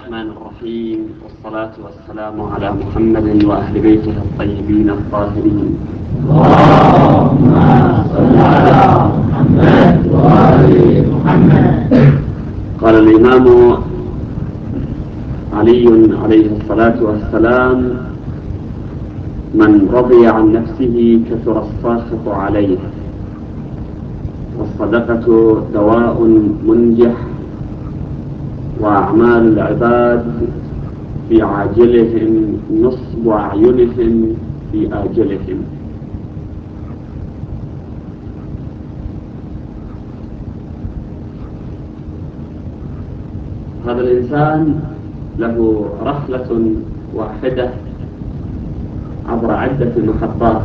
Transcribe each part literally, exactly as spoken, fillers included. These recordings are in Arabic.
الرحمن الرحيم، والصلاة والسلام على محمد وأهل بيته الطيبين الطاهرين. اللهم صل على محمد وآل محمد. قال الإمام علي عليه الصلاة والسلام: من رضي عن نفسه كثر الساخط عليه، والصدقة دواء منجح، وأعمال العباد في عاجلهم نصب أعينهم في آجلهم. هذا الإنسان له رحلة واحدة عبر عدة محطات.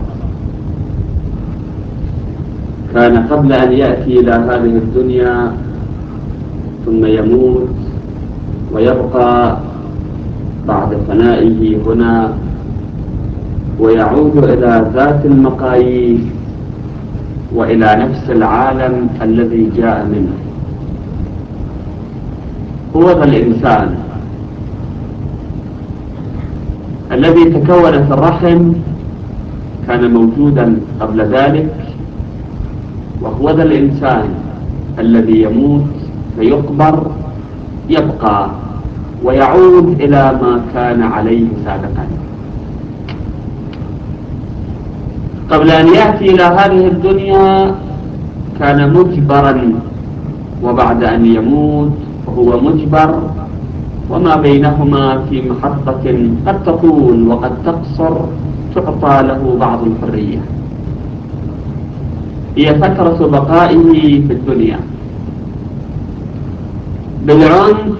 كان قبل أن يأتي إلى هذه الدنيا ثم يموت ويبقى بعد فنائه هنا ويعود إلى ذات المقاييس وإلى نفس العالم الذي جاء منه. هو ذا الإنسان الذي تكون في الرحم كان موجودا قبل ذلك، وهو ذا الإنسان الذي يموت فيقبر، يبقى ويعود إلى ما كان عليه سابقا. قبل أن يأتي إلى هذه الدنيا كان مجبرا، وبعد أن يموت فهو مجبر، وما بينهما في محطة قد تطول وقد تقصر تعطى له بعض الحرية. هي فترة بقائه في الدنيا. بالعنف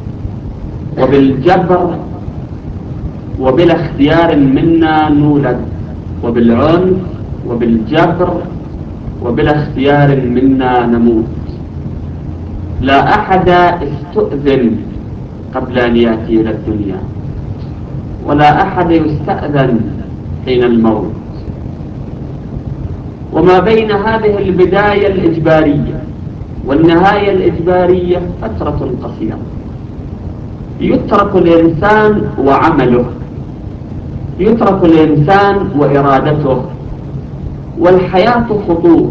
وبالجبر وبلا اختيار منا نولد، وبالعنف وبالجبر وبلا اختيار منا نموت. لا أحد استؤذن قبل أن يأتي إلى الدنيا، ولا أحد يستأذن حين الموت. وما بين هذه البداية الإجبارية والنهاية الإجبارية فترة قصيرة. يترك الإنسان وعمله، يترك الإنسان وإرادته، والحياة خطوط،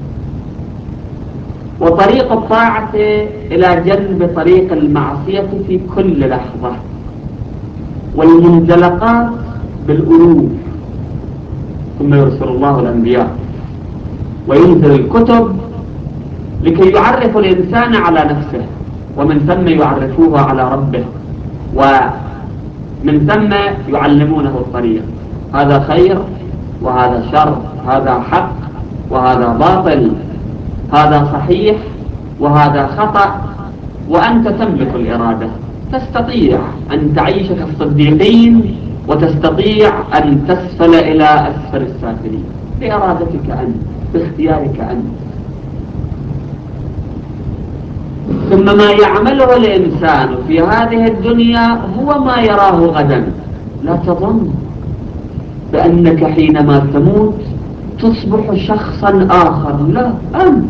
وطريق الطاعة إلى جنب طريق المعصية في كل لحظة، والمنزلقات بالألوف. ثم يرسل الله الأنبياء وينزل الكتب لكي يعرف الإنسان على نفسه، ومن ثم يعرفوه على ربه، ومن ثم يعلمونه الطريق. هذا خير وهذا شر، هذا حق وهذا باطل، هذا صحيح وهذا خطأ. وأنت تملك الإرادة، تستطيع أن تعيش كالصديقين، وتستطيع أن تسفل إلى أسفل السافلين بإرادتك أنت، باختيارك أنت. ثم ما يعمله الإنسان في هذه الدنيا هو ما يراه غدا. لا تظن بأنك حينما تموت تصبح شخصا آخر، لا، أنت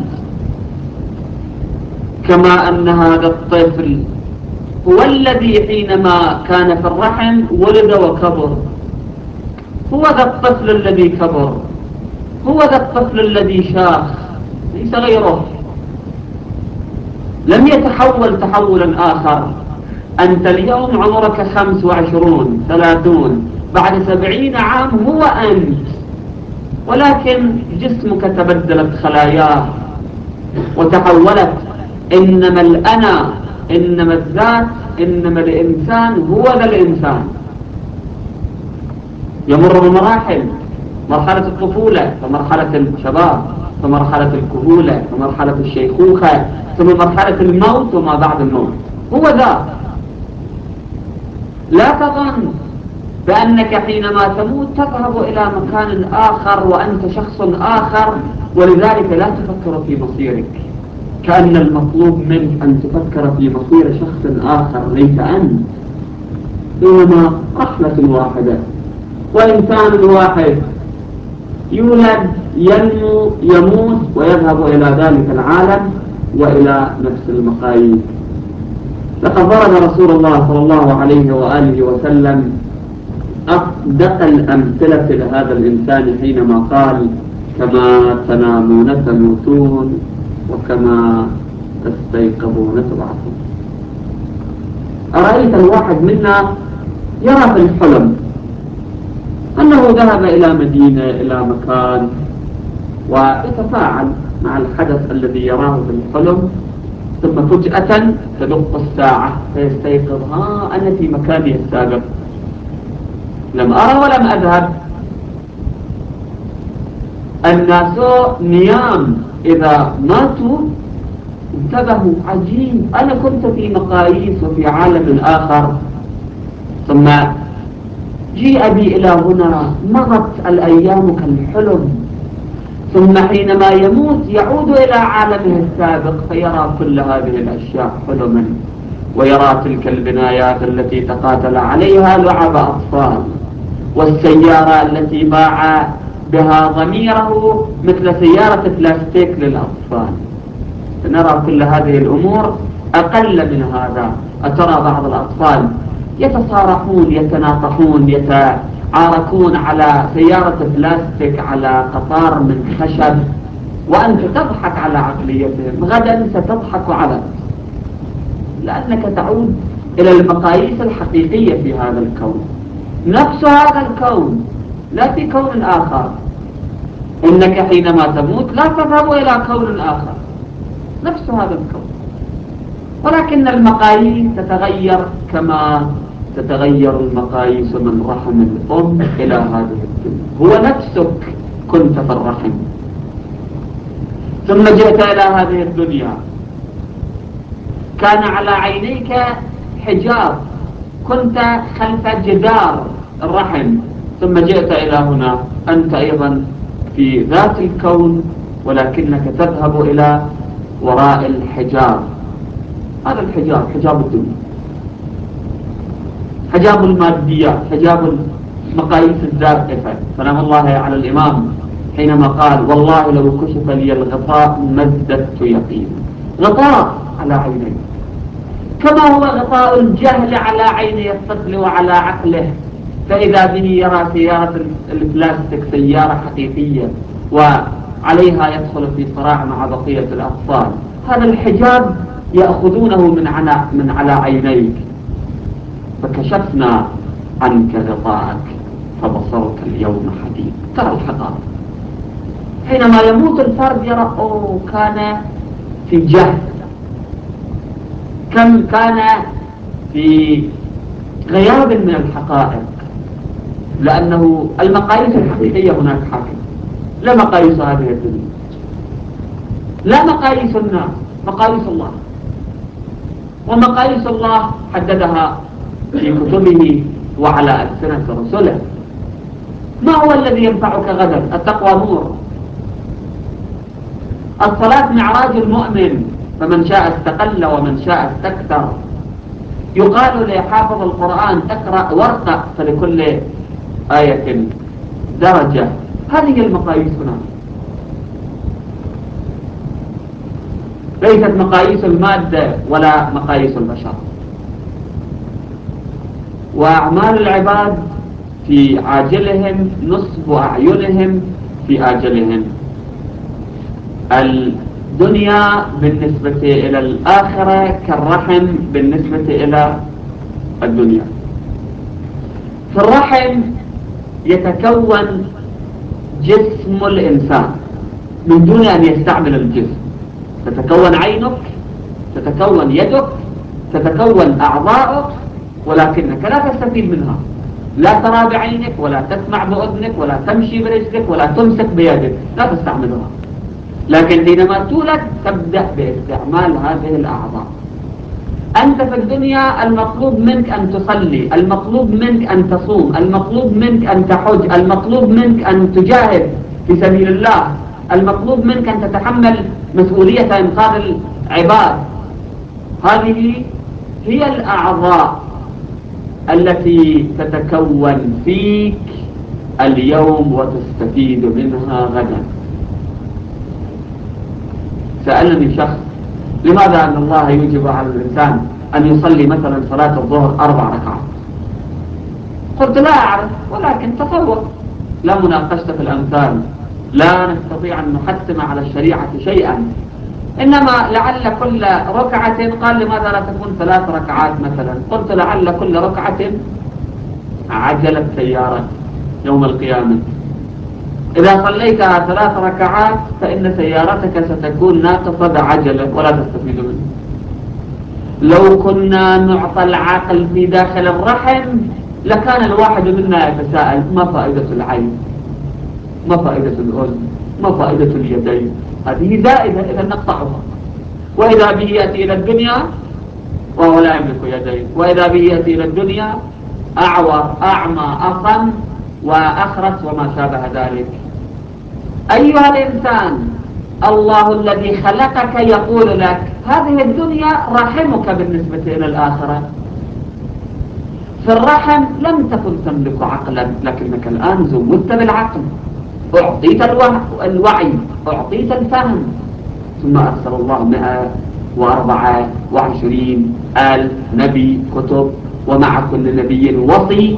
كما أن هذا الطفل هو الذي حينما كان في الرحم ولد وكبر، هو ذا الطفل الذي كبر، هو ذا الطفل الذي شاخ، ليس غيره. لم يتحول تحولا آخر. أنت اليوم عمرك خمس وعشرون ثلاثون، بعد سبعين عام هو أنت، ولكن جسمك تبدلت خلاياه وتحولت. إنما الأنا، إنما الذات، إنما الإنسان هو ذا الإنسان. يمر بمراحل: مرحلة الطفولة، ومرحلة الشباب، ومرحلة الكهولة، ومرحلة الشيخوخة، ثم مرحلة الموت وما بعد الموت. هو ذا. لا تظن بأنك حينما تموت تذهب إلى مكان آخر وأنت شخص آخر، ولذلك لا تفكر في مصيرك، كأن المطلوب منك أن تفكر في مصير شخص آخر ليس أنت. بينما رحلة واحدة وإنسان واحد يولد، ينمو، يموت، ويذهب إلى ذلك العالم وإلى نفس المقاييس. لقد ضرب رسول الله صلى الله عليه وآله وسلم أصدق الأمثلة لهذا الإنسان حينما قال: كما تنامون تموتون وكما تستيقظون تبعثون. أرأيت الواحد منا يرى في الحلم أنه ذهب إلى مدينة إلى مكان ويتفاعل مع الحدث الذي يراه في الحلم، ثم فجأة تدق الساعة فيستيقظ: ها أنا في مكاني السابق، لم أرى ولم أذهب. الناس نيام إذا ماتوا انتبهوا: عجيب، أنا كنت في مقاييس وفي عالم آخر، ثم جيء بي إلى هنا، مضت الأيام كالحلم، ثم حينما يموت يعود إلى عالمه السابق فيرى كل هذه الأشياء حلما، ويرى تلك البنايات التي تقاتل عليها لعب أطفال، والسيارة التي باع بها ضميره مثل سيارة بلاستيك للأطفال. نرى كل هذه الأمور أقل من هذا. أترى بعض الأطفال يتصارحون يتناطحون يتعاركون على سيارة بلاستيك على قطار من خشب، وأنت تضحك على عقليتهم. غدا ستضحك على لأنك تعود إلى المقاييس الحقيقية في هذا الكون، نفس هذا الكون، لا في كون آخر. إنك حينما تموت لا تذهب إلى كون آخر، نفس هذا الكون، ولكن المقاييس تتغير كما تتغير المقاييس من رحم الأم إلى هذه الدنيا. هو نفسك كنت في الرحم، ثم جئت إلى هذه الدنيا، كان على عينيك حجاب، كنت خلف جدار الرحم، ثم جئت إلى هنا، أنت أيضا في ذات الكون، ولكنك تذهب إلى وراء الحجاب. هذا الحجاب حجاب الدنيا، حجاب الماديات، حجاب المقاييس الزائفة. سلام الله على الإمام حينما قال: والله لو كشف لي الغطاء ما ازددت يقينا. غطاء على عينيه، كما هو غطاء الجهل على عيني الطفل وعلى عقله، فإذا به يرى سيارة البلاستيك سيارة حقيقية وعليها يدخل في صراع مع بقية الأطفال. هذا الحجاب يأخذونه من على, من على عينيك. فكشفنا عنك غطاءك فبصرك اليوم حديد. ترى الحقائق. حينما يموت الفرد يرى: أوه، كان في جهل، كم كان في غياب من الحقائق، لأنه المقاييس الحقيقية هناك حاكم، لا مقاييس هذه الدنيا، لا مقاييس الناس، مقاييس الله. ومقاييس الله حددها في كتبه وعلى ألسنة رسله. ما هو الذي ينفعك غدا؟ التقوى نور، الصلاة معراج المؤمن، فمن شاء استقل ومن شاء استكثر. يقال لحافظ القرآن: اقرأ وارقى، فلكل آية درجة. هذه المقاييس هنا، ليست مقاييس المادة ولا مقاييس البشر. وأعمال العباد في عاجلهم نصب أعينهم في آجلهم. الدنيا بالنسبة إلى الآخرة كالرحم بالنسبة إلى الدنيا. في الرحم يتكون جسم الإنسان من دون أن يستعمل الجسم. تتكون عينك، تتكون يدك، تتكون أعضاؤك، ولكنك لا تستفيد منها. لا ترى بعينك، ولا تسمع بأذنك، ولا تمشي برجلك، ولا تمسك بيدك، لا تستعملها. لكن حينما تولد تبدأ باستعمال هذه الأعضاء. أنت في الدنيا المطلوب منك أن تصلي، المطلوب منك أن تصوم، المطلوب منك أن تحج، المطلوب منك أن تجاهد في سبيل الله، المطلوب منك أن تتحمل مسؤولية إنقاذ العباد. هذه هي الأعضاء التي تتكون فيك اليوم وتستفيد منها غدا. سألني شخص: لماذا أن الله يوجب على الإنسان أن يصلي مثلا صلاة الظهر أربع ركعات؟ قلت لا أعرف، ولكن تصور، لا مناقشة في الأمثال، لا نستطيع أن نحتم على الشريعة شيئا، إنما لعل كل ركعة، قال لماذا لا تكون ثلاث ركعات مثلا؟ قلت لعل كل ركعة عجلة سيارة يوم القيامة، إذا صليتها ثلاث ركعات فإن سيارتك ستكون ناقصة بعجلة ولا تستفيد منه. لو كنا نعطى العقل في داخل الرحم لكان الواحد منا يتساءل: ما فائدة العين؟ ما فائدة الأذن؟ ما فائدة اليدين؟ هذه زائدة، إذا نقطعها. وإذا به يأتي إلى الدنيا وهو لا يملك يدين، وإذا به يأتي إلى الدنيا أعور أعمى أصم وأخرس وما شابه ذلك. أيها الإنسان، الله الذي خلقك يقول لك: هذه الدنيا رحمك بالنسبة إلى الآخرة. في الرحم لم تكن تملك عقلا، لكنك الآن زودت بالعقل، أعطيت الوعي، أعطيت الفهم، ثم أرسل الله مئة وأربعة وعشرين ألف نبي كتب، ومع كل نبي وصي،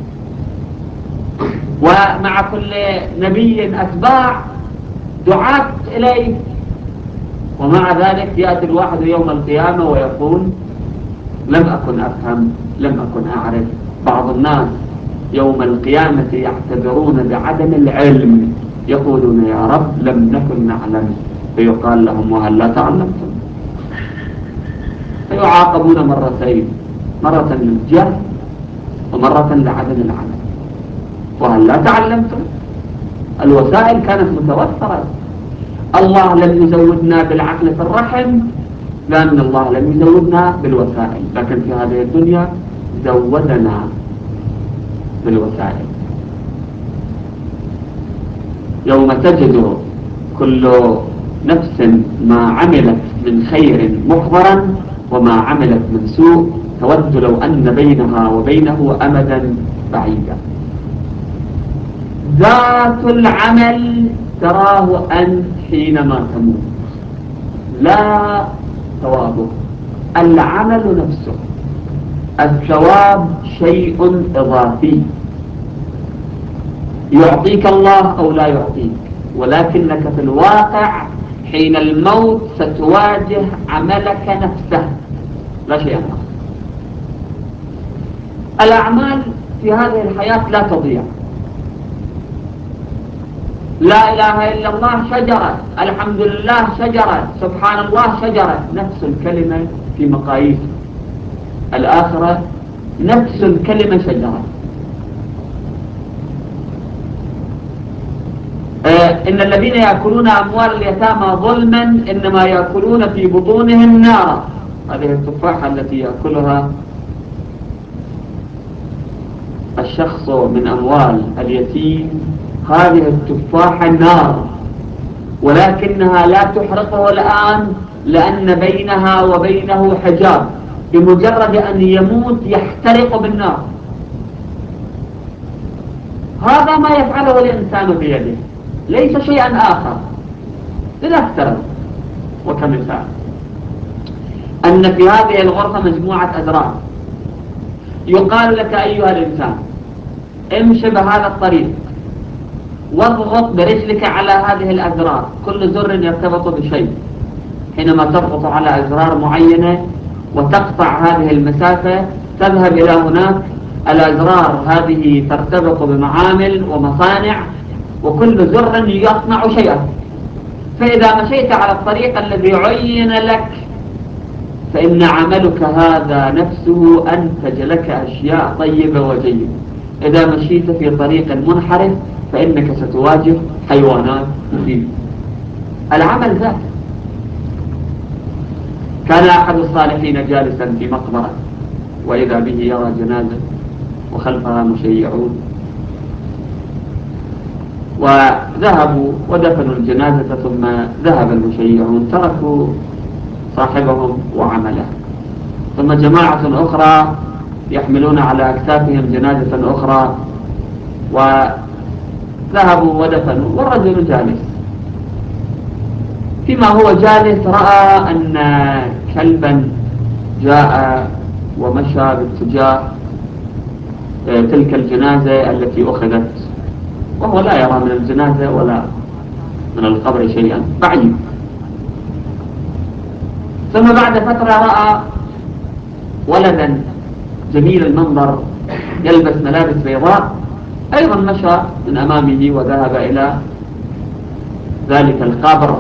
ومع كل نبي أتباع دعاة إليه. ومع ذلك يأتي الواحد يوم القيامة ويقول: لم أكن أفهم، لم أكن أعرف. بعض الناس يوم القيامة يعتذرون بعدم العلم، يقولون: يا رب لم نكن نعلم. فيقال لهم: وهل لا تعلمتم؟ فيعاقبون مرتين، مرة للجهل ومرة لعدم العلم. وهل لا تعلمتم؟ الوسائل كانت متوفرة. الله لم يزودنا بالعقل في الرحم لأن الله لم يزودنا بالوسائل، لكن في هذه الدنيا زودنا بالوسائل. يوم تجد كل نفس ما عملت من خير محضرا وما عملت من سوء تود لو أن بينها وبينه أمدا بعيدا. ذات العمل تراه أنت حينما تموت، لا ثوابه، العمل نفسه. الثواب شيء إضافي يعطيك الله أو لا يعطيك، ولكنك في الواقع حين الموت ستواجه عملك نفسه، لا شيء آخر. الأعمال في هذه الحياة لا تضيع. لا إله إلا الله شجرة، الحمد لله شجرة، سبحان الله شجرة، نفس الكلمة في مقاييس. الآخرة نفس الكلمة شجرة. آه إن الذين يأكلون أموال اليتامى ظلما إنما يأكلون في بطونهم نارا. هذه التفاحة التي يأكلها الشخص من أموال اليتيم، هذه التفاحة نار، ولكنها لا تحرقه الآن لأن بينها وبينه حجاب، بمجرد أن يموت يحترق بالنار. هذا ما يفعله الإنسان بيده، ليس شيئا آخر. لنفترض وكمثال أن في هذه الغرفة مجموعة أزرار، يقال لك أيها الإنسان امشي بهذا الطريق واضغط برجلك على هذه الأزرار، كل زر يرتبط بشيء. حينما تضغط على أزرار معينة وتقطع هذه المسافة تذهب إلى هناك، الأزرار هذه ترتبط بمعامل ومصانع، وكل زر يصنع شيئا. فإذا مشيت على الطريق الذي عين لك فإن عملك هذا نفسه أنتج لك أشياء طيبة وجيدة. إذا مشيت في طريق منحرف فإنك ستواجه حيوانات مفيدة. العمل ذاته. كان أحد الصالحين جالسا في مقبرة وإذا به يرى جنازة وخلفها مشيعون، وذهبوا ودفنوا الجنازة، ثم ذهب المشيعون تركوا صاحبهم وعمله، ثم جماعة أخرى يحملون على أكتافهم جنازة أخرى وذهبوا ودفنوا، والرجل جالس. فيما هو جالس رأى أن كلبا جاء ومشى باتجاه تلك الجنازة التي أخذت، وهو لا يرى من الجنازة ولا من القبر شيئا، بعيد. ثم بعد فترة رأى ولدا جميل المنظر يلبس ملابس بيضاء، أيضا مشى من أمامه وذهب إلى ذلك القبر،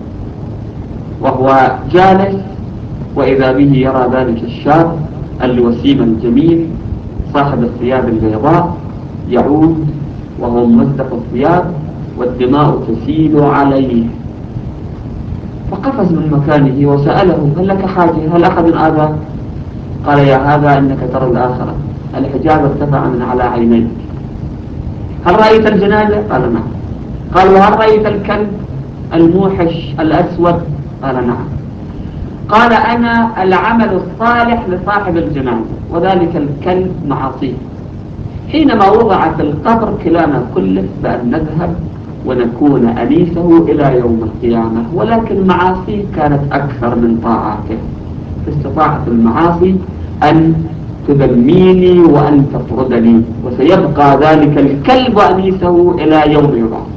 وهو جالس وإذا به يرى ذلك الشاب الوسيم الجميل صاحب الثياب البيضاء يعود وهو ممزق الثياب والدماء تسيل عليه، فقفز من مكانه وسأله: هل لك حاجة؟ هل أحد آذاك؟ قال: يا هذا إنك ترى الآخرة، الحجاب ارتفع من على عينيك. هل رأيت الجنازة؟ قال: نعم. قال: وهل رأيت الكلب الموحش الأسود؟ قال: نعم. قال: أنا العمل الصالح لصاحب الجنازة، وذلك الكلب معاصيه. حينما وضع في القبر كلانا كلف بأن نذهب ونكون أنيسه إلى يوم القيامة، ولكن معاصيه كانت أكثر من طاعاته، استطاعت المعاصي أن تذميني وأن تطردني، وسيبقى ذلك الكلب أنيسه إلى يوم يبعث.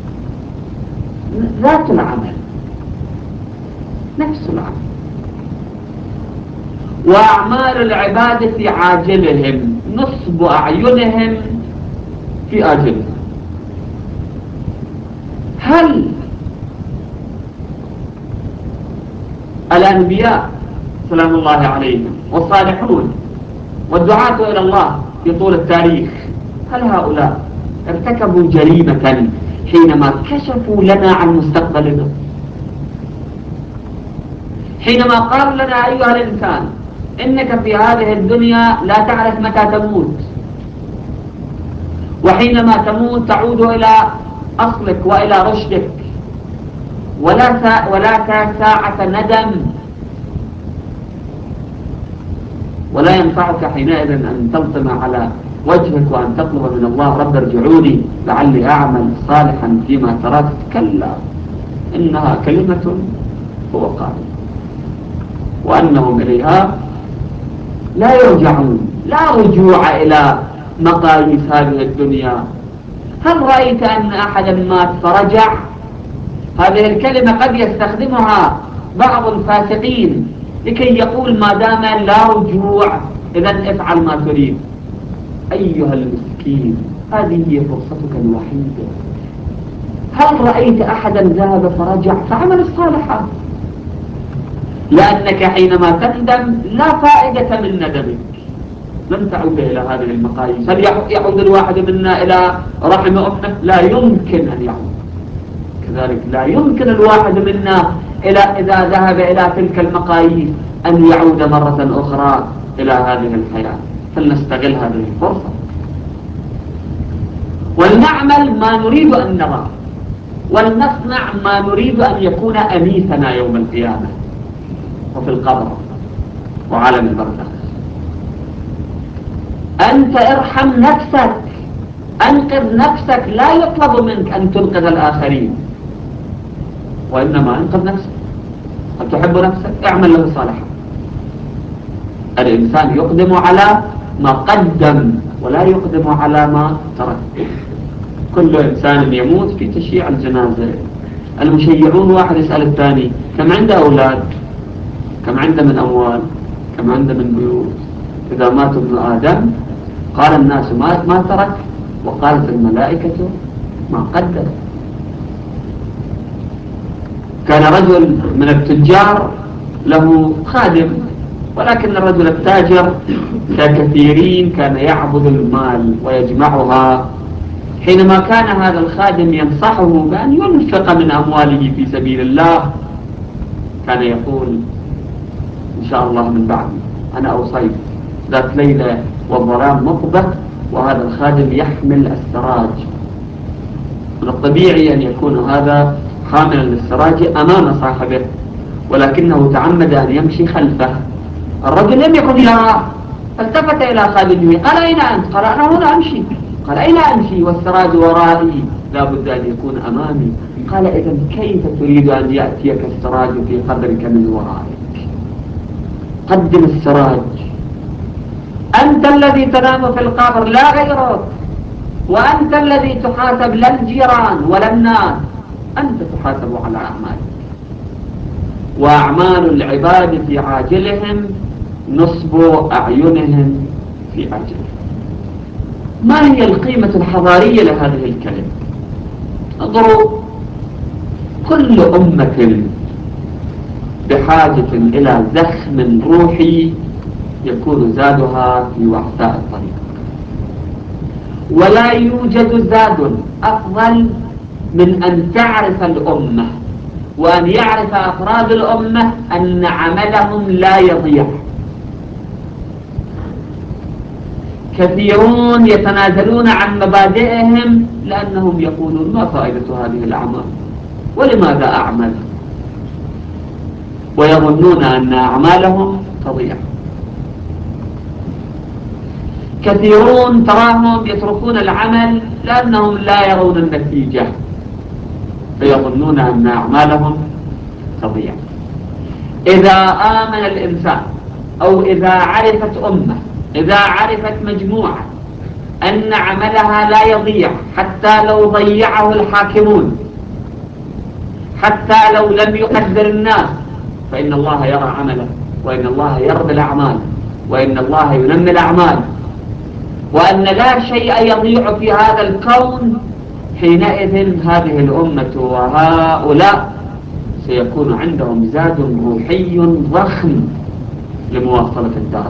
ذات العمل، نفس العمل. وأعمال العباد في عاجلهم، نصب أعينهم في آجلهم. هل الأنبياء سلام الله عليهم والصالحون والدعاة إلى الله في طول التاريخ، هل هؤلاء ارتكبوا جريمة حينما كشفوا لنا عن مستقبلنا؟ حينما قال لنا: أيها الإنسان، إنك في هذه الدنيا لا تعرف متى تموت، وحينما تموت تعود إلى أصلك وإلى رشدك، ولا سا ولا ساعة ندم، ولا ينفعك حينئذ أن تلطم على وجهك وأن تطلب من الله: رب ارجعوني لعلي أعمل صالحا فيما تركت. كلا، إنها كلمة هو قائل، وأنهم إليها لا يرجعون، لا رجوع إلى مقاييس هذه الدنيا. هل رأيت أن أحدا مات فرجع؟ هذه الكلمة قد يستخدمها بعض الفاسقين لكي يقول: ما دام لا رجوع إذن افعل ما تريد. أيها المسكين، هذه هي فرصتك الوحيدة. هل رأيت أحدا ذهب فرجع؟ فعمل الصالحات، لأنك حينما تندم لا فائدة من ندمك، لن تعود إلى هذه المقاييس. هل يعود الواحد منا إلى رحم أمه؟ لا يمكن أن يعود. كذلك لا يمكن الواحد منا إلى إذا ذهب إلى تلك المقاييس أن يعود مرة أخرى إلى هذه الحياة. فلنستغل هذه الفرصة ولنعمل ما نريد أن نرى، ولنصنع ما نريد أن يكون أنيسنا يوم القيامة وفي القبر وعالم البرزخ. أنت ارحم نفسك، أنقذ نفسك، لا يطلب منك أن تنقذ الآخرين، وإنما أنقذ نفسك. هل تحب نفسك؟ اعمل له صالحا. الإنسان يقدم على ما قدم ولا يقدم على ما ترك. كل إنسان يموت في تشييع الجنازة. المشيعون واحد يسأل الثاني: كم عنده أولاد؟ كم عنده من أموال؟ كم عنده من بيوت؟ إذا مات ابن آدم قال الناس ما, ما ترك، وقالت الملائكة ما قدم. كان رجل من التجار له خادم، ولكن الرجل التاجر ككثيرين كان يعبد المال ويجمعها. حينما كان هذا الخادم ينصحه بأن ينفق من أمواله في سبيل الله، كان يقول: إن شاء الله من بعد. أنا أوصيت ذات ليلة والظلام مطبق وهذا الخادم يحمل السراج، من الطبيعي أن يكون هذا حاملا للسراج أمام صاحبه، ولكنه تعمد أن يمشي خلفه. الرجل لم يكن يراه، فالتفت إلى خادمه قال: أين أنت؟ قال: أنا هنا أمشي. قال: أين أمشي والسراج ورائي؟ لا بد أن يكون أمامي. قال: إذن كيف تريد أن يأتيك السراج في قدرك من ورائك؟ قدم السراج. أنت الذي تنام في القبر لا غيرك، وأنت الذي تحاسب لا الجيران ولا الناس، أنت تحاسب على أعمالك. وأعمال العباد في عاجلهم نصب أعينهم في عاجلهم. ما هي القيمة الحضارية لهذه الكلمة؟ انظروا، كل أمة بحاجة إلى زخم روحي يكون زادها في وعثاء الطريق، ولا يوجد زاد أفضل من أن تعرف الأمة وأن يعرف أفراد الأمة أن عملهم لا يضيع. كثيرون يتنازلون عن مبادئهم لأنهم يقولون ما فائدة هذه الأعمال، ولماذا أعمل، ويظنون أن أعمالهم تضيع. كثيرون تراهم يتركون العمل لأنهم لا يرون النتيجة، فيظنون أن أعمالهم تضيع. إذا آمن الإنسان أو إذا عرفت أمة، إذا عرفت مجموعة أن عملها لا يضيع حتى لو ضيعه الحاكمون، حتى لو لم يقدر الناس، فإن الله يرى عمله، وإن الله يرضي الأعمال، وإن الله ينمي الأعمال، وأن لا شيء يضيع في هذا الكون، حينئذ هذه الأمة وهؤلاء سيكون عندهم زاد روحي ضخم لمواصلة الدار.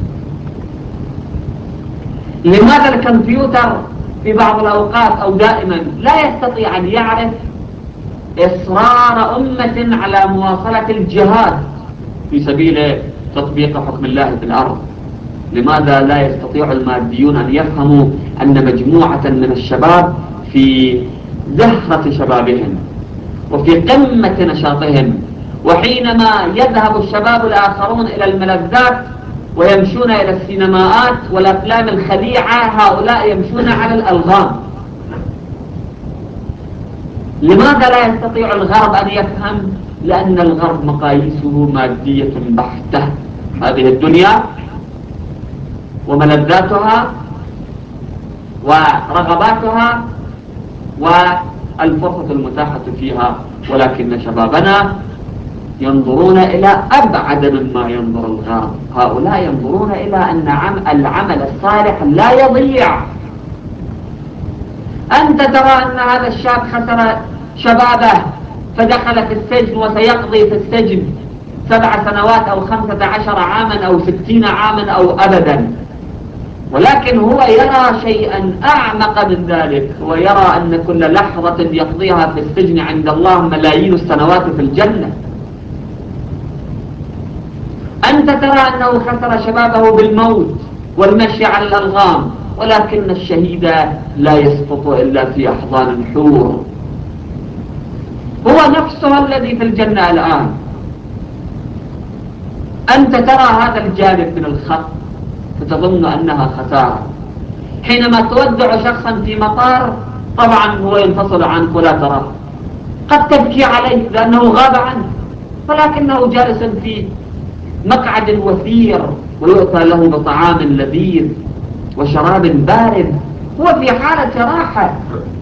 لماذا الكمبيوتر في بعض الأوقات أو دائما لا يستطيع أن يعرف إصرار أمة على مواصلة الجهاد في سبيل تطبيق حكم الله في الأرض؟ لماذا لا يستطيع الماديون أن يفهموا أن مجموعة من الشباب في زهرة شبابهم وفي قمة نشاطهم، وحينما يذهب الشباب الآخرون إلى الملذات ويمشون إلى السينماءات والأفلام الخليعة، هؤلاء يمشون على الألغام؟ لماذا لا يستطيع الغرب أن يفهم؟ لأن الغرب مقاييسه مادية بحتة. هذه الدنيا وملذاتها ورغباتها والفرصة المتاحة فيها، ولكن شبابنا ينظرون إلى أبعد مما ينظر الغرب. هؤلاء ينظرون إلى أن العمل الصالح لا يضيع. أنت ترى أن هذا الشاب خسر شبابه فدخل في السجن وسيقضي في السجن سبع سنوات أو خمسة عشر عاما أو ستين عاما أو أبدا، ولكن هو يرى شيئا أعمق من ذلك. هو يرى أن كل لحظة يقضيها في السجن عند الله ملايين السنوات في الجنة. أنت ترى أنه خسر شبابه بالموت والمشي على الألغام، ولكن الشهيد لا يسقط إلا في أحضان الحور. هو نفسه الذي في الجنة الآن. أنت ترى هذا الجانب من الخط فتظن أنها خسارة. حينما تودع شخصا في مطار طبعا هو ينفصل عنك ولا تراه، قد تبكي عليه لأنه غاب عنك، ولكنه جالس في مقعد وثير ويؤتى له بطعام لذيذ وشراب بارد، هو في حالة راحة.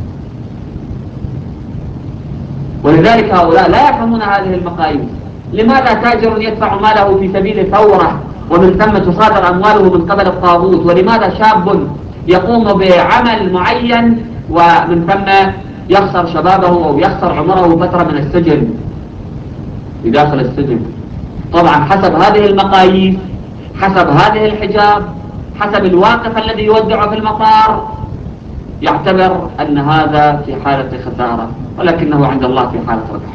ولذلك هؤلاء لا يفهمون هذه المقاييس. لماذا تاجر يدفع ماله في سبيل ثورة ومن ثم تصادر أمواله من قبل الطاغوت؟ ولماذا شاب يقوم بعمل معين ومن ثم يخسر شبابه أو يخسر عمره فترة من السجن في داخل السجن؟ طبعا حسب هذه المقاييس، حسب هذه الحجاب، حسب الواقف الذي يودع في المطار، يعتبر أن هذا في حالة خسارة، ولكنه عند الله في حالة ربح.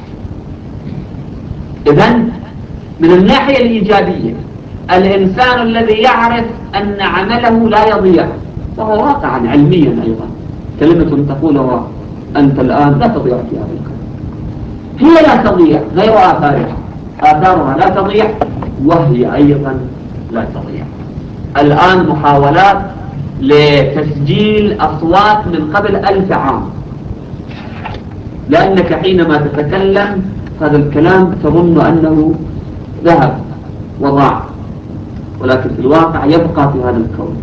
إذن من الناحية الإيجابية الإنسان الذي يعرف أن عمله لا يضيع، وهو واقعا علميا أيضا كلمة تقولها أنت الآن لا تضيع في هذا الكون، هي لا تضيع غير آثارها، آثارها لا تضيع وهي أيضا لا تضيع. الآن محاولات لتسجيل أصوات من قبل ألف عام، لأنك حينما تتكلم هذا الكلام تظن أنه ذهب وضاع، ولكن في الواقع يبقى في هذا الكون.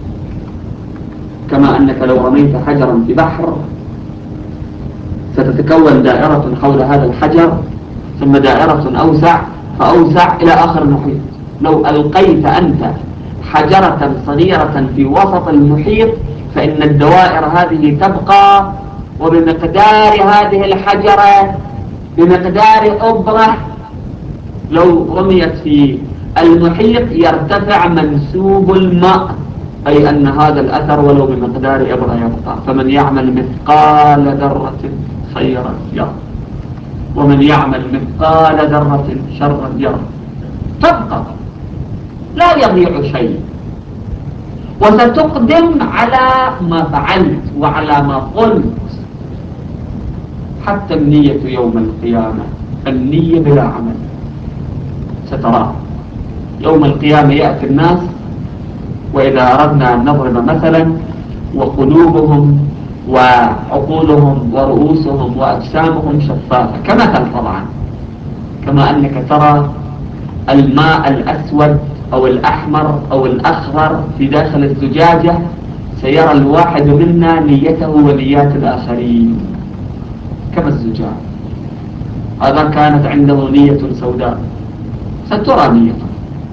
كما أنك لو رميت حجرا في بحر ستتكون دائرة حول هذا الحجر، ثم دائرة أوسع فأوسع إلى آخر المحيط. لو ألقيت أنت حجرة صغيرة في وسط المحيط فإن الدوائر هذه تبقى، وبمقدار هذه الحجرة بمقدار أبرة لو رميت في المحيط يرتفع منسوب الماء، أي أن هذا الأثر ولو بمقدار إبرة يبقى. فمن يعمل مثقال ذرة خيرا يرى، ومن يعمل مثقال ذرة شرا يرى. تبقى لا يضيع شيء، وستقدم على ما فعلت وعلى ما قلت. حتى النية يوم القيامة، النية بلا عمل ستراه يوم القيامة. يأتي الناس وإذا أردنا أن نضرب مثلا وقلوبهم وعقولهم ورؤوسهم وأجسامهم شفافة كمثل طبعا، كما أنك ترى الماء الأسود أو الأحمر أو الأخضر في داخل الزجاجة، سيرى الواحد منا نيته ونيات الآخرين كما الزجاج. هذا كانت عنده نية سوداء سترى نيته.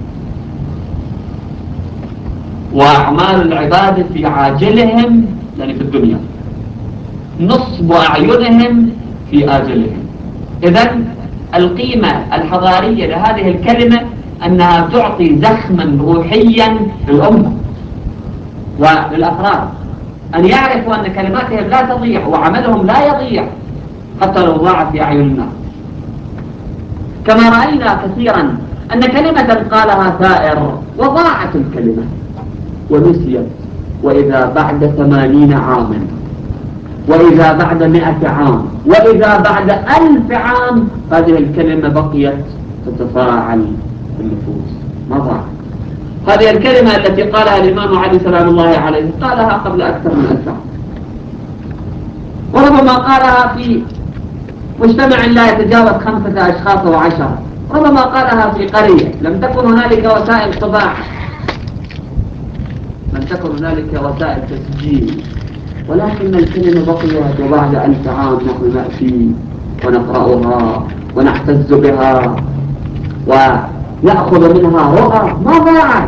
وأعمال العباد في عاجلهم يعني في الدنيا، نصب أعينهم في آجلهم. إذن القيمة الحضارية لهذه الكلمة أنها تعطي زخما روحيا للأمة وللأفراد، أن يعرفوا أن كلماتهم لا تضيع وعملهم لا يضيع حتى لو ضاعت في أعين الناس. كما رأينا كثيرا أن كلمة قالها ثائر وضاعت الكلمة ونسيت، وإذا بعد ثمانين عاما، وإذا بعد مئة عام، وإذا بعد ألف عام هذه الكلمة بقيت تتفاعل في النفوس ما ضاعت. هذه الكلمة التي قالها الإمام علي سلام الله عليه قالها قبل أكثر من ألف عام، وربما قالها في مجتمع لا يتجاوز خمسة أشخاص وعشرة، ربما قالها في قرية لم تكن هنالك وسائل طباعة، لم تكن هنالك وسائل تسجيل، ولكن الكلمة بقيت. وبعد ألف عام نحن نأتي ونقرأها ونعتز بها ونأخذ منها رؤى ما ضاعت.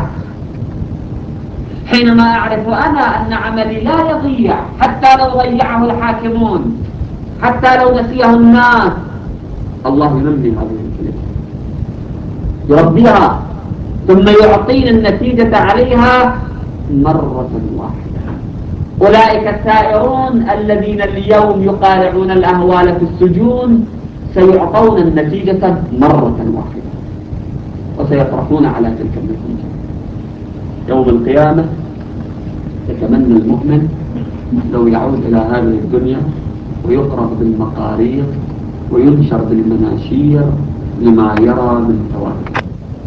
حينما أعرف أنا أن عملي لا يضيع حتى لو ضيعه الحاكمون، حتى لو نسيه الناس، الله ينمي هذه الكلمة يربيها ثم يعطينا النتيجة عليها مرة واحدة. أولئك الثائرون الذين اليوم يقارعون الأهوال في السجون سيعطون النتيجة مرة واحدة وسيطرحون على تلك النتيجة. يوم القيامة يتمنى المؤمن لو يعود إلى هذه الدنيا ويقرأ بالمقارير وينشر بالمناشير لما يرى من ثواب.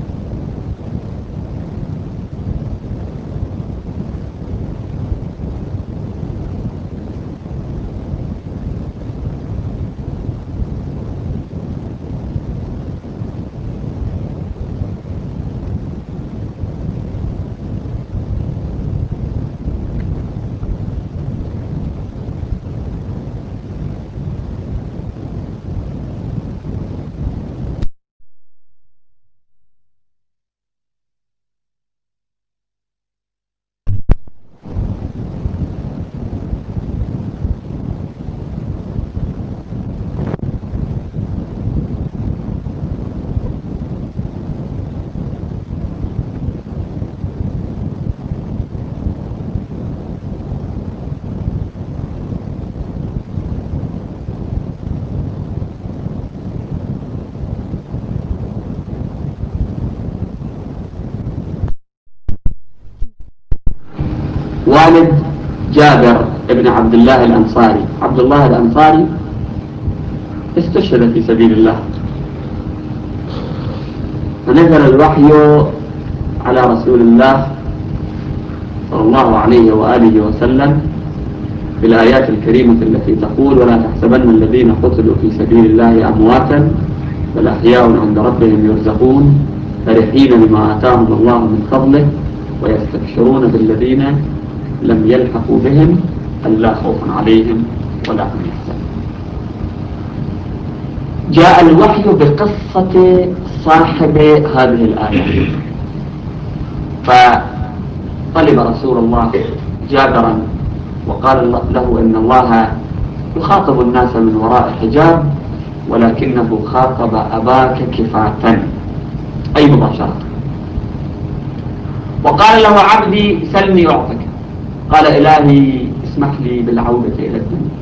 والد جابر ابن عبد الله الأنصاري، عبد الله الأنصاري استشهد في سبيل الله، فنزل الوحي على رسول الله صلى الله عليه وآله وسلم بالآيات الكريمة التي تقول: ولا تحسبن الذين قتلوا في سبيل الله أمواتا بل أحياء عند ربهم يرزقون فرحين بما آتاهم الله من فضله ويستبشرون بالذين لم يلحقوا بهم ألا خوف عليهم ولا هم يحزنون. جاء الوحي بقصة صاحب هذه الآية، فطلب رسول الله جابرا وقال له إن الله يخاطب الناس من وراء حجاب ولكنه خاطب أباك كفاة أي مباشرة. وقال له عبدي سلني أعطك، قال إلهي اسمح لي بالعودة إلى الدنيا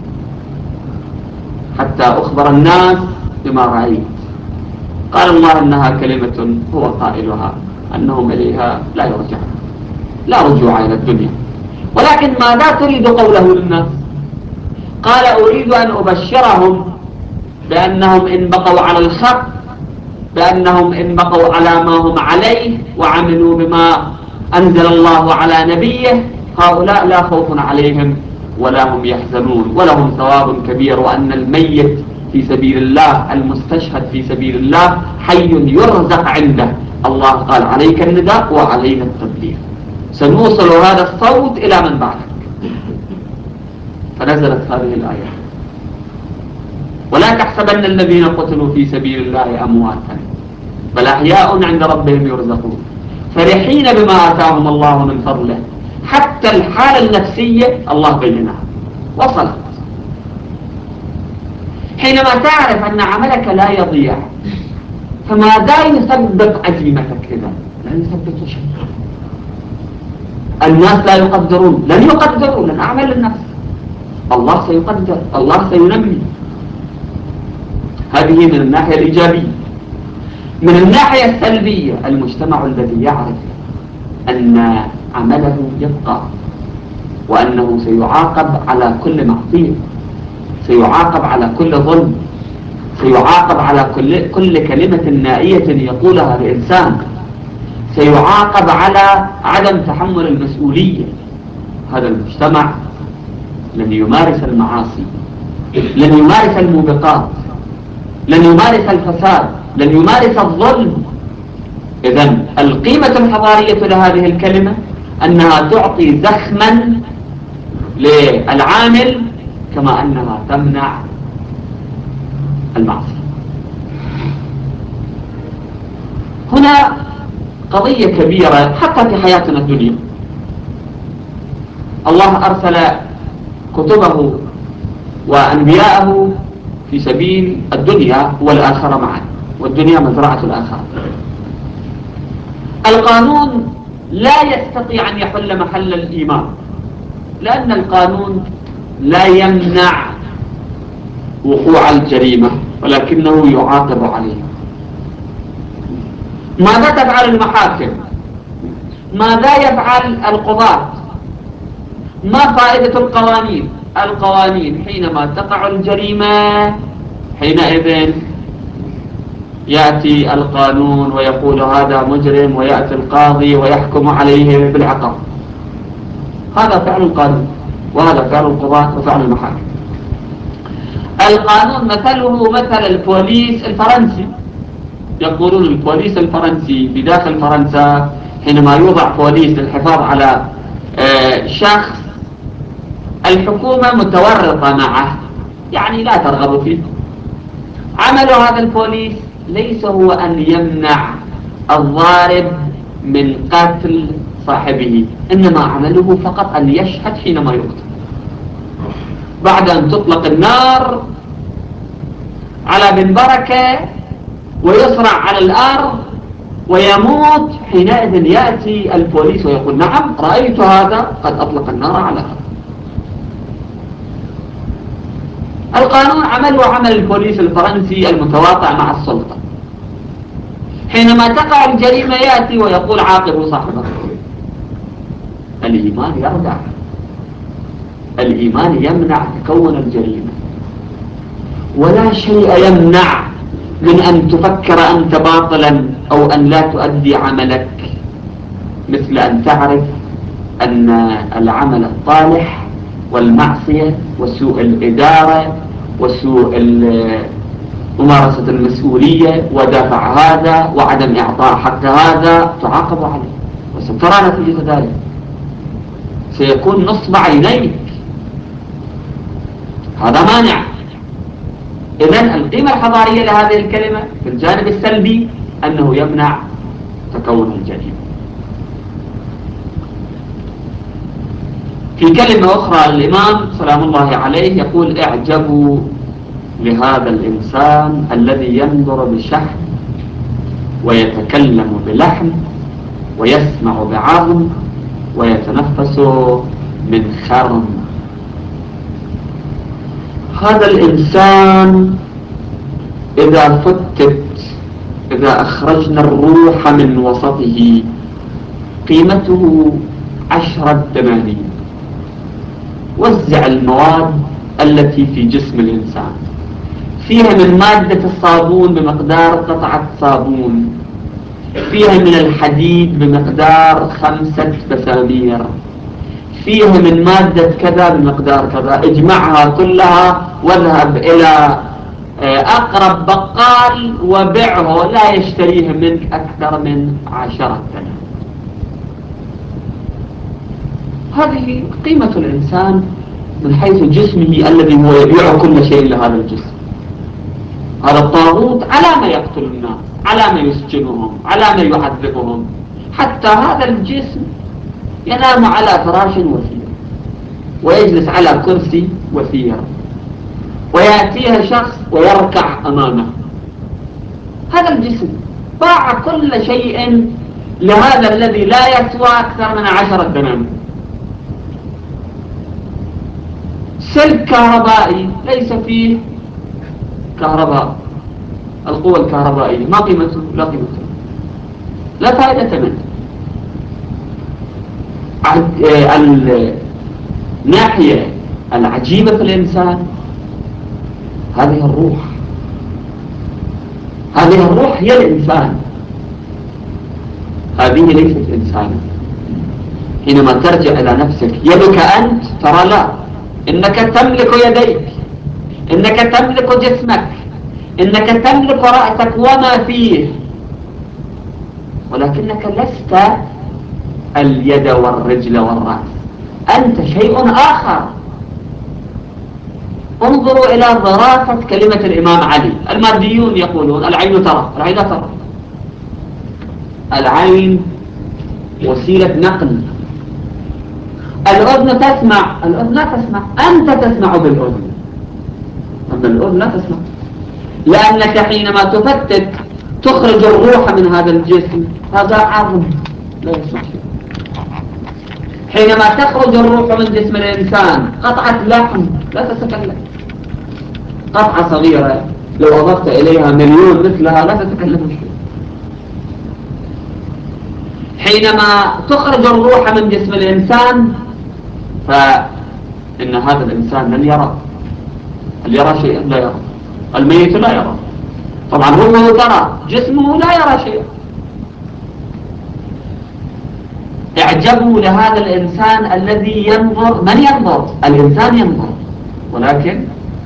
حتى أخبر الناس بما رأيت. قال الله إنها كلمة هو قائلها أنهم إليها لا يرجعون، لا رجوع إلى الدنيا، ولكن ماذا تريد قوله للناس؟ قال أريد أن أبشرهم بأنهم إن بقوا على الحق، بأنهم إن بقوا على ما هم عليه وعملوا بما أنزل الله على نبيه هؤلاء لا خوف عليهم ولا هم يحزنون ولهم ثواب كبير، وأن الميت في سبيل الله المستشهد في سبيل الله حي يرزق عنده. الله قال عليك النداء وعلينا التبليغ، سنوصل هذا الصوت إلى من بعدك. فنزلت هذه الآية ولا تحسبن الذين قتلوا في سبيل الله أمواتا بل أحياء عند ربهم يرزقون فرحين بما آتاهم الله من فضله. حتى الحالة النفسية الله بينها وصلت. حينما تعرف أن عملك لا يضيع فماذا يثبت عزيمتك؟ إذا لا يثبت شيء. الناس لا يقدرون، لن يقدروا، لن أعمل للنفس، الله سيقدر، الله سينمي. هذه من الناحية الإيجابية. من الناحية السلبية المجتمع الذي يعرف أن عمله يبقى وأنه سيعاقب على كل معصية، سيعاقب على كل ظلم، سيعاقب على كل, كل كلمة نائية يقولها الإنسان، سيعاقب على عدم تحمل المسؤولية. هذا المجتمع لن يمارس المعاصي، لن يمارس الموبقات، لن يمارس الفساد، لن يمارس الظلم. إذن القيمة الحضارية لهذه الكلمة أنها تعطي زخما للعامل كما أنها تمنع المعصية. هنا قضية كبيرة حتى في حياتنا الدنيا. الله أرسل كتبه وأنبياءه في سبيل الدنيا والآخرة معا، والدنيا مزرعة الآخرة. القانون لا يستطيع أن يحل محل الإيمان، لأن القانون لا يمنع وقوع الجريمة ولكنه يعاقب عليها. ماذا تفعل المحاكم؟ ماذا يفعل القضاة؟ ما فائدة القوانين؟ القوانين حينما تقع الجريمة حينئذ يأتي القانون ويقول هذا مجرم، ويأتي القاضي ويحكم عليه بالعقاب. هذا فعل القانون، وهذا فعل القضاة وفعل المحاكم. القانون مثله مثل البوليس الفرنسي. يقولون البوليس الفرنسي في داخل فرنسا حينما يوضع بوليس للحفاظ على شخص الحكومة متورطة معه، يعني لا ترغب فيه. عمل هذا البوليس ليس هو أن يمنع الضارب من قتل صاحبه، إنما عمله فقط أن يشهد حينما يقتل. بعد أن تطلق النار على بن بركة ويصرع على الأرض ويموت، حينئذ يأتي البوليس ويقول نعم رأيت هذا قد أطلق النار على هذا. القانون عمل وعمل البوليس الفرنسي المتواطع مع السلطة. حينما تقع الجريمة يأتي ويقول عاقبوا صاحبه. الإيمان يردع، الإيمان يمنع تكون الجريمة، ولا شيء يمنع من أن تفكر أنت باطلا أو أن لا تؤدي عملك، مثل أن تعرف أن العمل الطالح والمعصية وسوء الإدارة وسوء ممارسة المسؤولية ودفع هذا وعدم إعطاء حق هذا تعاقب عليه، وسترى نتيجة ذلك، سيكون نصب عينيك، هذا مانع. إذن القيمة الحضارية لهذه الكلمة في الجانب السلبي أنه يمنع تكون الجريمة. في كلمة أخرى الإمام سلام الله عليه يقول: اعجبوا لهذا الإنسان الذي ينظر بشحم ويتكلم بلحم ويسمع بعظم ويتنفس من خرم. هذا الإنسان إذا فتت، إذا أخرجنا الروح من وسطه، قيمته عشرة دنانير. وزع المواد التي في جسم الإنسان، فيها من مادة الصابون بمقدار قطعة صابون، فيها من الحديد بمقدار خمسة بسامير، فيها من مادة كذا بمقدار كذا، اجمعها كلها واذهب إلى أقرب بقال وبيعه، لا يشتريه منك أكثر من عشرة آلاف. هذه قيمة الإنسان من حيث جسمه الذي هو يبيع كل شيء لهذا الجسم. هذا الطاغوت على ما يقتل الناس، على ما يسجنهم، على ما يعذبهم، حتى هذا الجسم ينام على فراش وثير ويجلس على كرسي وثير، ويأتيها شخص ويركع أمامه. هذا الجسم باع كل شيء لهذا الذي لا يسوى أكثر من عشرة دنانير. سلك كهربائي ليس فيه كهرباء، القوة الكهربائية ما قيمته؟ لا قيمته، لا فائدة منه. الناحية العجيبة في الإنسان هذه الروح، هذه الروح هي الإنسان، هذه ليست إنسانا. حينما ترجع إلى نفسك، يدك أنت ترى لا، إنك تملك يديك، إنك تملك جسمك، إنك تملك رأسك وما فيه، ولكنك لست اليد والرجل والرأس، أنت شيء آخر. انظروا إلى ظرافة كلمة الإمام علي. الماديون يقولون العين ترى، العين لا ترى. العين وسيلة نقل، الأذن تسمع، الأذن لا تسمع، أنت تسمع بالأذن، أما الأذن لا تسمع، لأنك حينما تفتت تخرج الروح من هذا الجسم، هذا عظم لا يسمع شيء. حينما تخرج الروح من جسم الإنسان قطعة لحم لا تتكلم، قطعة صغيرة لو أضفت إليها مليون مثلها لا تتكلم شيء. حينما تخرج الروح من جسم الإنسان فإن هذا الإنسان لن يرى، هل يرى شيئا؟ لا يرى. الميت لا يرى، طبعا روحه ترى، جسمه لا يرى شيئا. اعجبوا لهذا الإنسان الذي ينظر. من ينظر؟ الإنسان ينظر، ولكن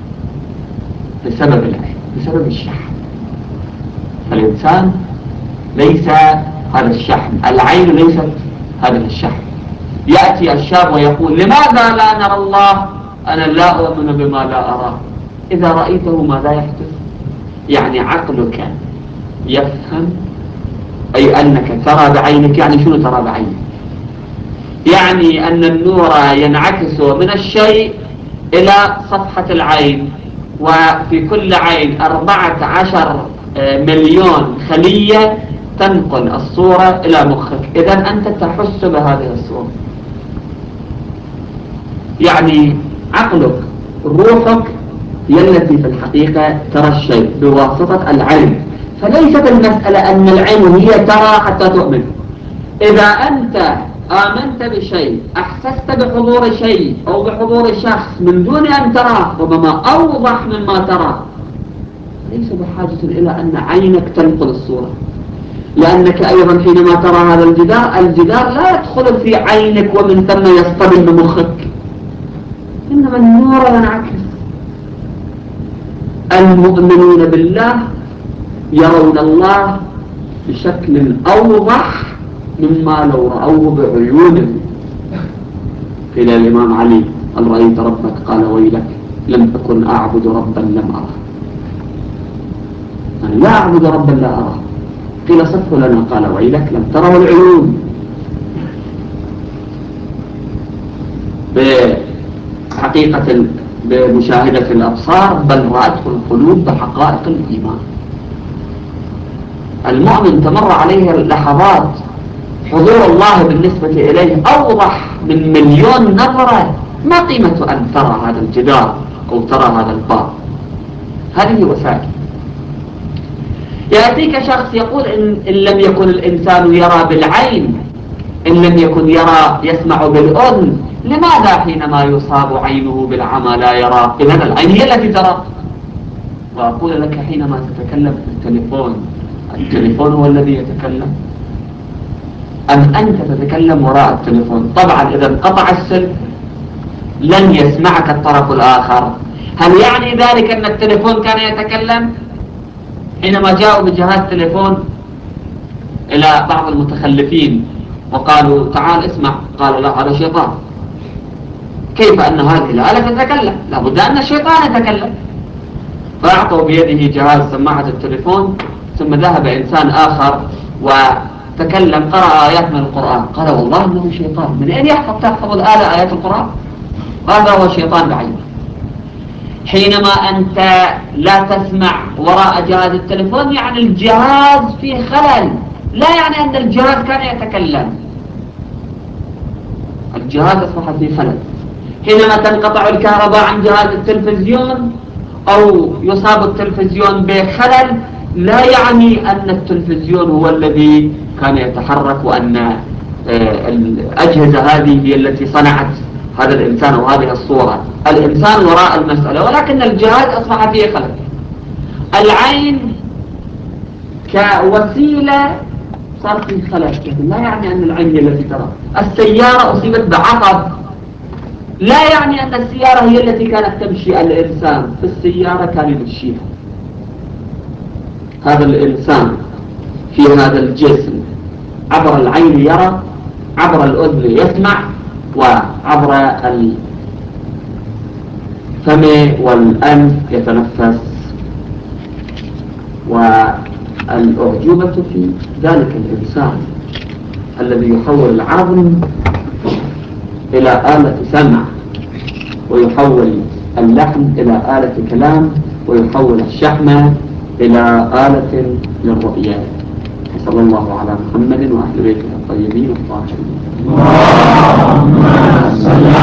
بسبب العين، بسبب الشحم. الإنسان ليس هذا الشحم، العين ليست هذا الشحم. يأتي الشاب ويقول: لماذا لا نرى الله؟ أنا لا أؤمن بما لا أراه. إذا رأيته ماذا يحدث؟ يعني عقلك يفهم، أي أنك ترى بعينك. يعني شنو ترى بعينك؟ يعني أن النور ينعكس من الشيء إلى صفحة العين، وفي كل عين أربعة عشر مليون خلية تنقل الصورة إلى مخك. إذن أنت تحس بهذه الصورة. يعني عقلك، روحك هي التي في الحقيقة ترى الشيء بواسطة العين. فليست المسألة أن العين هي ترى حتى تؤمن. إذا أنت آمنت بشيء، أحسست بحضور شيء أو بحضور شخص من دون أن تراه، ربما أوضح مما ترى، ليس بحاجة إلى أن عينك تنقل الصورة. لأنك أيضا حينما ترى هذا الجدار، الجدار لا يدخل في عينك ومن ثم يصطدم بمخك، إنما النور ينعكس. المؤمنون بالله يرون الله بشكل أوضح مما لو رأوه بعيونهم. قيل الإمام علي: هل رأيت ربك؟ قال: ويلك، لم أكن أعبد ربا لم أره. يعني لا أعبد ربا لا أره. قيل: صفه لنا. قال: ويلك، لم تره العيون بحقيقة بمشاهدة الأبصار، بل رأته القلوب بحقائق الإيمان. المؤمن تمر عليه لحظات حضور الله بالنسبة إليه أوضح من مليون نظرة. ما قيمة أن ترى هذا الجدار أو ترى هذا الباب؟ هذه وسائل. يأتيك شخص يقول إن, إن لم يكن الإنسان يرى بالعين، إن لم يكن يرى يسمع بالأذن، لماذا حينما يصاب عينه بالعمى لا يرى؟ إذن العين هي التي ترى. وأقول لك: حينما تتكلم في التليفون، التليفون هو الذي يتكلم أم أنت تتكلم وراء التليفون؟ طبعا إذا انقطع السلك لن يسمعك الطرف الآخر. هل يعني ذلك أن التليفون كان يتكلم؟ حينما جاءوا بجهاز تليفون إلى بعض المتخلفين وقالوا: تعال اسمع، قالوا: لا، هذا شيطان. كيف أن هذه الآلة تتكلم؟ لابد أن الشيطان يتكلم. فأعطوا بيده جهاز سماعة التليفون، ثم ذهب إنسان آخر وتكلم، قرأ آيات من القرآن. قال: والله إنه شيطان. من أين يحفظ تحفظ الآلة آيات القرآن؟ هذا هو الشيطان بعينه. حينما أنت لا تسمع وراء جهاز التليفون يعني الجهاز فيه خلل، لا يعني أن الجهاز كان يتكلم. الجهاز أصبح فيه خلل. حينما تنقطع الكهرباء عن جهاز التلفزيون أو يصاب التلفزيون بخلل، لا يعني أن التلفزيون هو الذي كان يتحرك وأن الأجهزة هذه هي التي صنعت هذا الإنسان وهذه الصورة. الإنسان وراء المسألة، ولكن الجهاز أصبح فيه خلل. العين كوسيلة صار فيه خلل، لكن لا يعني أن العين هي التي ترى. السيارة أصيبت بعطب، لا يعني أن السيارة هي التي كانت تمشي. الإنسان في السيارة كان يمشيها. هذا الإنسان في هذا الجسم عبر العين يرى، عبر الأذن يسمع، وعبر الفم والأنف يتنفس. والأعجوبة في ذلك الإنسان الذي يحول العظم إلى آلة سمع، ويحول اللحم إلى آلة كلام، ويحول الشحم إلى آلة للرؤية. صلى الله على محمد وأهل بيته الطيبين الطاهرين.